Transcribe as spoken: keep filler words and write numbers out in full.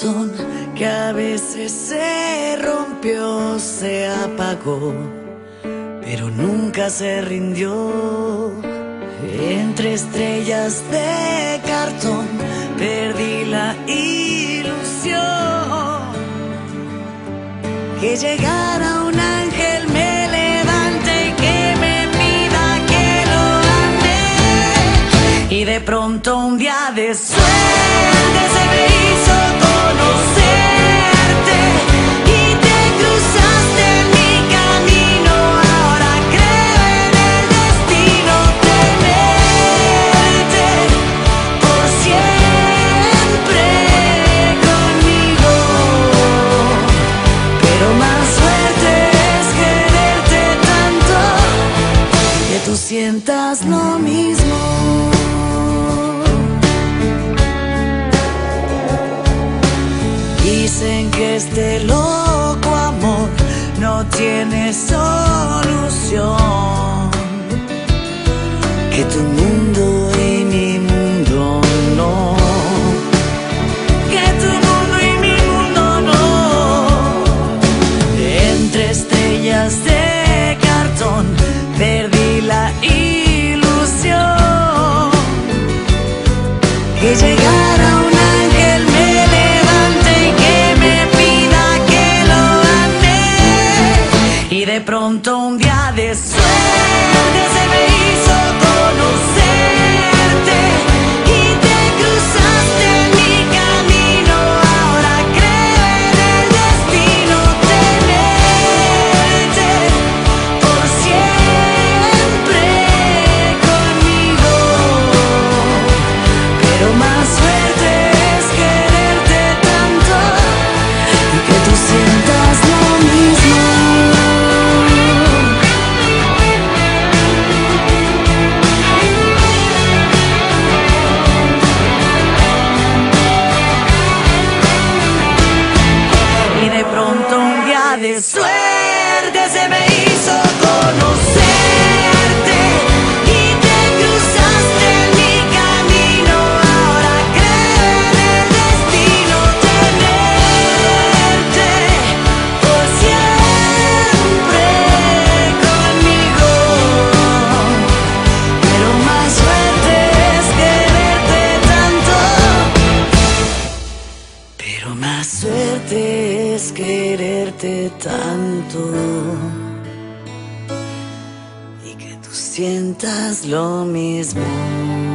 corazón que a veces se rompió, se apagó, pero nunca se rindió. Entre estrellas de cartón perdí la ilusión. Que llegara un ángel me levante y que me pida que lo ame. Y de pronto un día de suerte se me hizo conocerte y te cruzaste en mi camino. Ahora creo en el destino, tenerte por siempre conmigo. Pero más suerte es quererte tanto que tú sientas lo mismo. Dicen que este loco amor no tiene solución, que tu mundo y mi mundo no, que tu mundo y mi mundo no. Entre estrellas de cartón perdí la ilusión. Que llegara un ángel me levante y que me pida que lo ame. Y de pronto un día de suerte se me hizo conocerte y te cruzaste en mi camino. Ahora creo en el destino, tenerte por siempre conmigo. Pero más suerte es quererte tanto y que tú sientas lo mismo. Y de pronto un día de suerte se me hizo conocerte y te cruzaste en mi camino. Ahora creo en el destino, tenerte por siempre conmigo. Pero más suerte es quererte tanto. Pero más suerte es quererte tanto y que tú sientas lo mismo.